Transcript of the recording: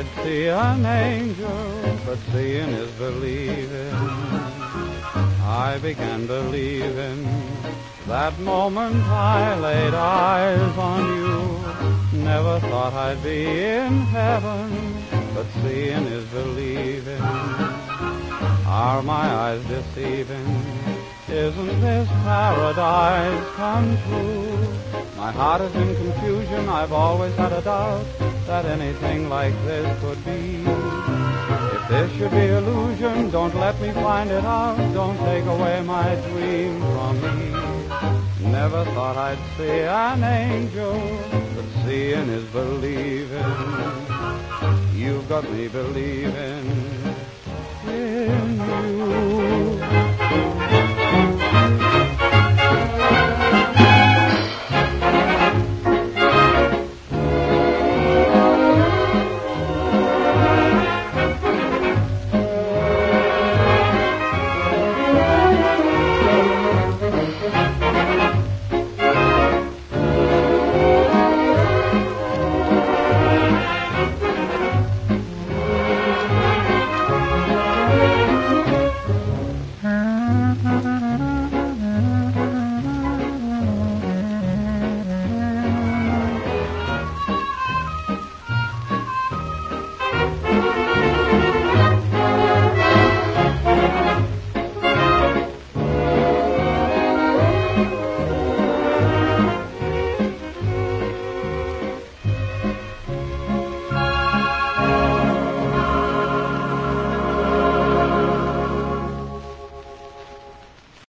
I'd see an angel, but seeing is believing. I began believing that moment I laid eyes on you. Never thought I'd be in heaven, but seeing is believing. Are my eyes deceiving? Isn't this paradise come true? My heart is in confusion. I've always had a doubt that anything like this could be. If this should be illusion, don't let me find it out. Don't take away my dream from me. Never thought I'd see an angel, but seeing is believing. You've got me believing.